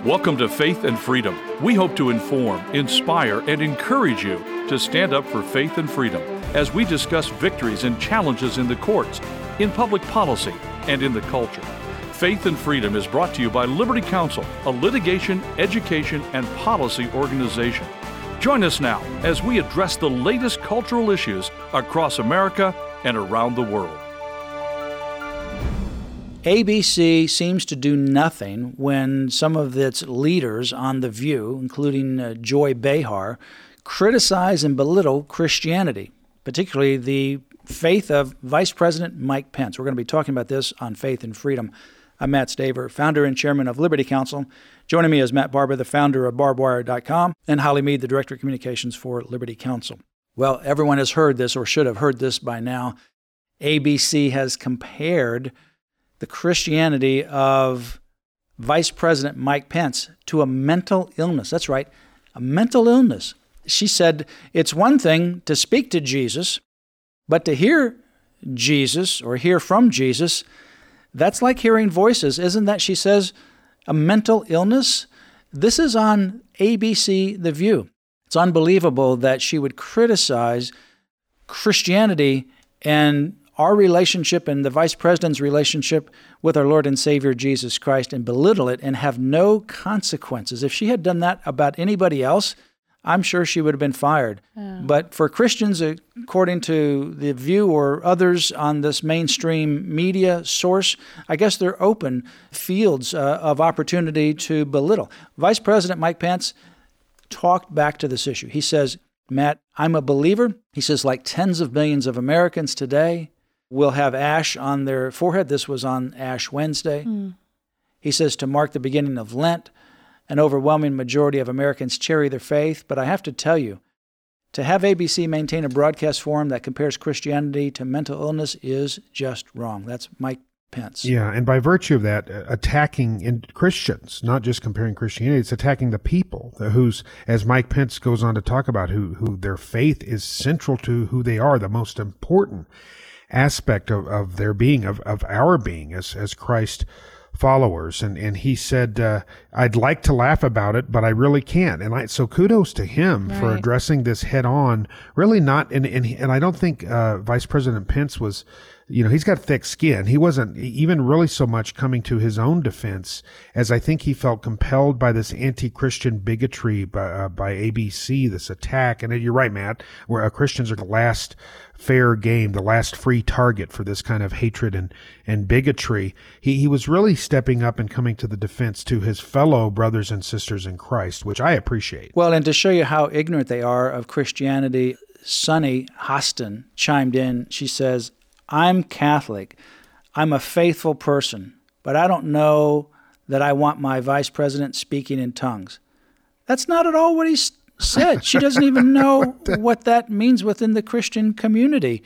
Welcome to Faith and Freedom. We hope to inform, inspire, and encourage you to stand up for faith and freedom as we discuss victories and challenges in the courts, in public policy, and in the culture. Faith and Freedom is brought to you by Liberty Counsel, a litigation, education, and policy organization. Join us now as we address the latest cultural issues across America and around the world. ABC seems to do nothing when some of its leaders on The View, including Joy Behar, criticize and belittle Christianity, particularly the faith of Vice President Mike Pence. We're going to be talking about this on Faith and Freedom. I'm Matt Staver, founder and chairman of Liberty Counsel. Joining me is Matt Barber, the founder of barbwire.com, and Holly Mead, the director of communications for Liberty Counsel. Well, everyone has heard this or should have heard this by now. ABC has compared the Christianity of Vice President Mike Pence to a mental illness. That's right, a mental illness. She said it's one thing to speak to Jesus, but to hear Jesus or hear from Jesus, that's like hearing voices. Isn't that, she says, a mental illness? This is on ABC The View. It's unbelievable that she would criticize Christianity and our relationship and the Vice President's relationship with our Lord and Savior Jesus Christ and belittle it and have no consequences. If she had done that about anybody else, I'm sure she would have been fired. But for Christians, according to The View or others on this mainstream media source, I guess they're open fields of opportunity to belittle. Vice President Mike Pence talked back to this issue. He says, Matt, I'm a believer. He says, like tens of millions of Americans today will have ash on their forehead. This was on Ash Wednesday. He says, to mark the beginning of Lent, an overwhelming majority of Americans cherry their faith. But I have to tell you, to have ABC maintain a broadcast forum that compares Christianity to mental illness is just wrong. That's Mike Pence. Yeah, and by virtue of that, attacking Christians, not just comparing Christianity, it's attacking the people whose, as Mike Pence goes on to talk about, who their faith is central to who they are, the most important aspect of their being, of our being as Christ followers. And he said, I'd like to laugh about it, but I really can't. And so kudos to him for addressing this head on. Really not, and I don't think Vice President Pence was, he's got thick skin. He wasn't even really so much coming to his own defense as I think he felt compelled by this anti-Christian bigotry by ABC, this attack. And you're right, Matt, where Christians are the last fair game, the last free target for this kind of hatred and bigotry. He was really stepping up and coming to the defense to his fellow brothers and sisters in Christ, which I appreciate. Well, and to show you how ignorant they are of Christianity, Sunny Hostin chimed in. She says, I'm Catholic. I'm a faithful person, but I don't know that I want my vice president speaking in tongues. That's not at all what he said. She doesn't even know what that means within the Christian community.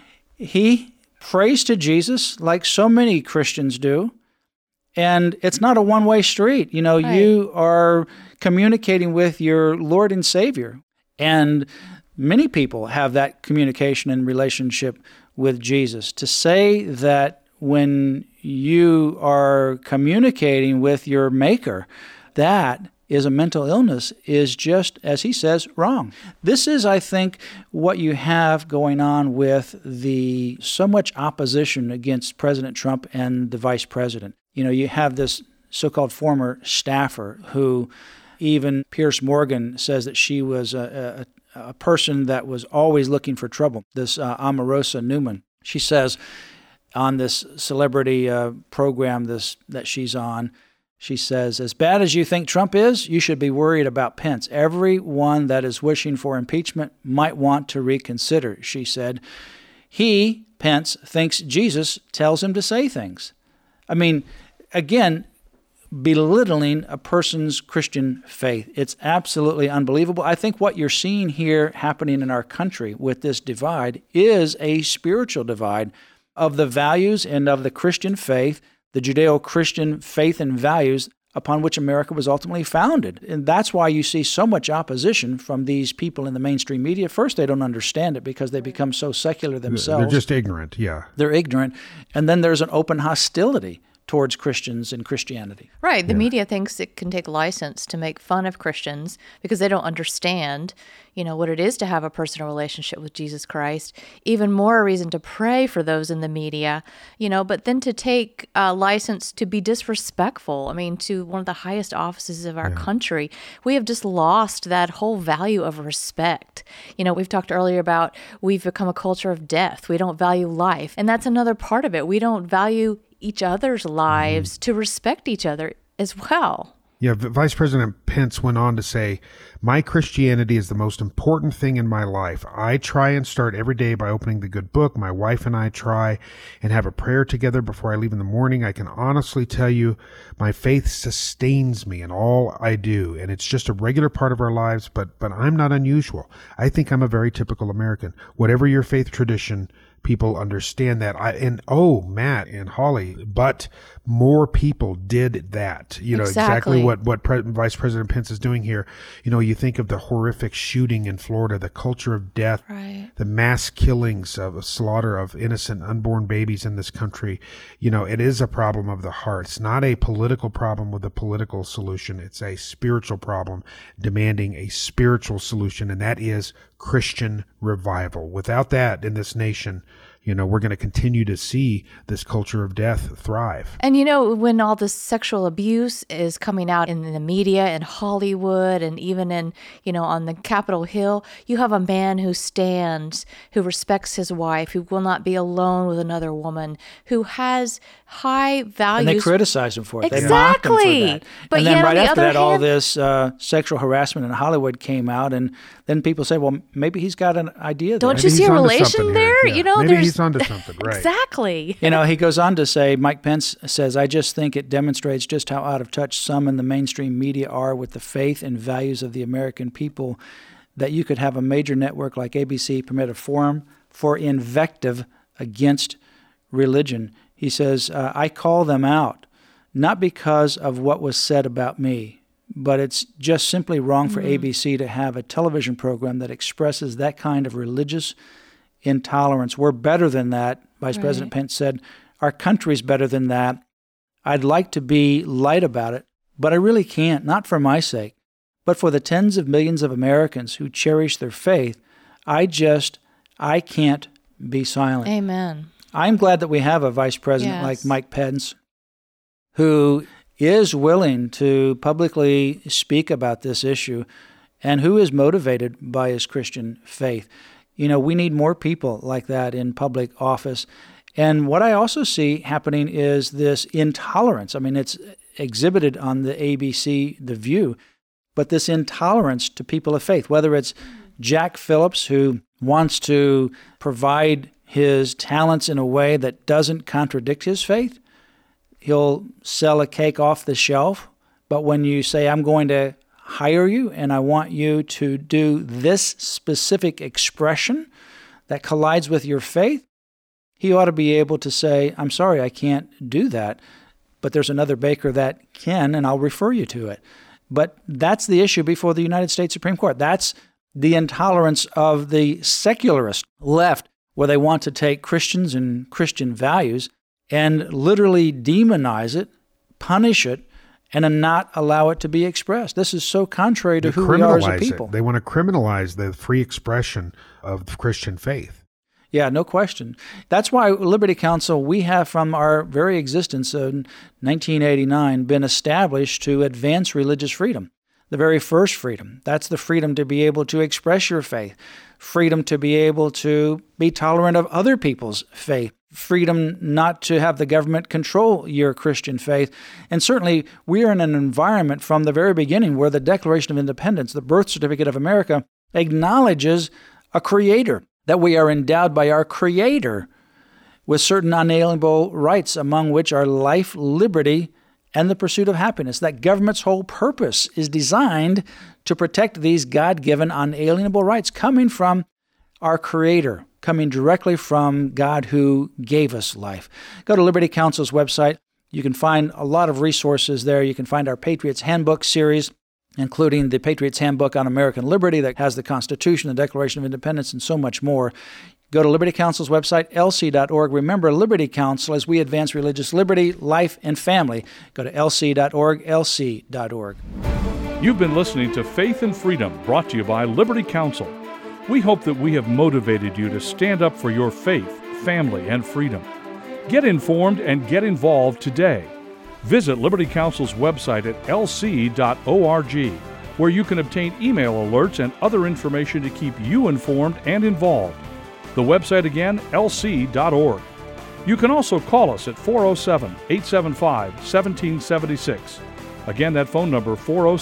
He prays to Jesus like so many Christians do, and it's not a one-way street. You are communicating with your Lord and Savior, and many people have that communication and relationship with Jesus. To say that when you are communicating with your Maker, that is a mental illness is just, as he says, wrong. This is, I think, what you have going on with the so much opposition against President Trump and the vice president. You have this so-called former staffer who even Piers Morgan says that she was a person that was always looking for trouble, this Omarosa Newman. She says on this celebrity program that she's on, she says, as bad as you think Trump is, you should be worried about Pence. Everyone that is wishing for impeachment might want to reconsider, she said. He, Pence, thinks Jesus tells him to say things. I mean, again, belittling a person's Christian faith. It's absolutely unbelievable. I think what you're seeing here happening in our country with this divide is a spiritual divide of the values and of the Christian faith, the Judeo-Christian faith and values upon which America was ultimately founded. And that's why you see so much opposition from these people in the mainstream media. First, they don't understand it because they become so secular themselves. They're just ignorant, yeah. They're ignorant. And then there's an open hostility towards Christians and Christianity. Right. The media thinks it can take license to make fun of Christians because they don't understand, what it is to have a personal relationship with Jesus Christ. Even more reason to pray for those in the media, but then to take license to be disrespectful, to one of the highest offices of our country. We have just lost that whole value of respect. We've talked earlier about we've become a culture of death. We don't value life. And that's another part of it. We don't value each other's lives to respect each other as well. Yeah, Vice President Pence went on to say, "My Christianity is the most important thing in my life. I try and start every day by opening the good book. My wife and I try and have a prayer together before I leave in the morning. I can honestly tell you my faith sustains me in all I do, and it's just a regular part of our lives, but I'm not unusual. I think I'm a very typical American. Whatever your faith tradition, people understand that." Matt and Holly, but more people did that. Exactly what Vice President Pence is doing here. You think of the horrific shooting in Florida, the culture of death, right, the mass killings of slaughter of innocent unborn babies in this country. It is a problem of the heart. It's not a political problem with a political solution. It's a spiritual problem demanding a spiritual solution, and that is Christian revival. Without that in this nation, we're going to continue to see this culture of death thrive. And when all this sexual abuse is coming out in the media in Hollywood and even in, on the Capitol Hill, you have a man who stands, who respects his wife, who will not be alone with another woman, who has high values. And they criticize him for it. Exactly. They mocked him for that. But and then yet, right on the after other that, all hand, this sexual harassment in Hollywood came out, and then people say, well, maybe he's got an idea there. Don't you see a relation there? Yeah. Maybe he's onto something, right? Exactly. He goes on to say, Mike Pence says, "I just think it demonstrates just how out of touch some in the mainstream media are with the faith and values of the American people, that you could have a major network like ABC permit a forum for invective against religion." He says, "I call them out, not because of what was said about me, but it's just simply wrong for ABC to have a television program that expresses that kind of religious intolerance. We're better than that," Vice President Pence said. "Our country's better than that. I'd like to be light about it, but I really can't, not for my sake, but for the tens of millions of Americans who cherish their faith. I can't be silent." Amen. I'm glad that we have a vice president like Mike Pence who is willing to publicly speak about this issue and who is motivated by his Christian faith. We need more people like that in public office. And what I also see happening is this intolerance. It's exhibited on the ABC, The View, but this intolerance to people of faith, whether it's Jack Phillips, who wants to provide his talents in a way that doesn't contradict his faith. He'll sell a cake off the shelf, but when you say, "I'm going to hire you and I want you to do this specific expression that collides with your faith," he ought to be able to say, "I'm sorry, I can't do that, but there's another baker that can, and I'll refer you to it." But that's the issue before the United States Supreme Court. That's the intolerance of the secularist left, where they want to take Christians and Christian values and literally demonize it, punish it, and not allow it to be expressed. This is so contrary to who we are as a people. They want to criminalize the free expression of Christian faith. Yeah, no question. That's why Liberty Counsel, we have from our very existence in 1989 been established to advance religious freedom. The very first freedom. That's the freedom to be able to express your faith, freedom to be able to be tolerant of other people's faith, freedom not to have the government control your Christian faith. And certainly we are in an environment from the very beginning where the Declaration of Independence, the birth certificate of America, acknowledges a creator, that we are endowed by our Creator with certain unalienable rights, among which are life, liberty, and the pursuit of happiness. That government's whole purpose is designed to protect these God-given unalienable rights coming from our Creator, coming directly from God who gave us life. Go to Liberty Counsel's website. You can find a lot of resources there. You can find our Patriots Handbook series, including the Patriots Handbook on American Liberty that has the Constitution, the Declaration of Independence, and so much more. Go to Liberty Counsel's website, lc.org. Remember, Liberty Counsel, as we advance religious liberty, life, and family. Go to lc.org, lc.org. You've been listening to Faith and Freedom, brought to you by Liberty Counsel. We hope that we have motivated you to stand up for your faith, family, and freedom. Get informed and get involved today. Visit Liberty Counsel's website at lc.org, where you can obtain email alerts and other information to keep you informed and involved. The website again, lc.org. You can also call us at 407-875-1776. Again, that phone number,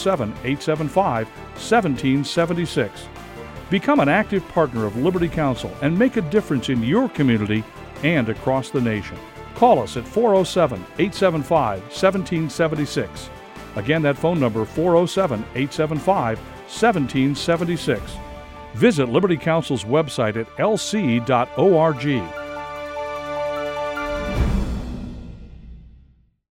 407-875-1776. Become an active partner of Liberty Counsel and make a difference in your community and across the nation. Call us at 407-875-1776. Again, that phone number, 407-875-1776. Visit Liberty Counsel's website at lc.org.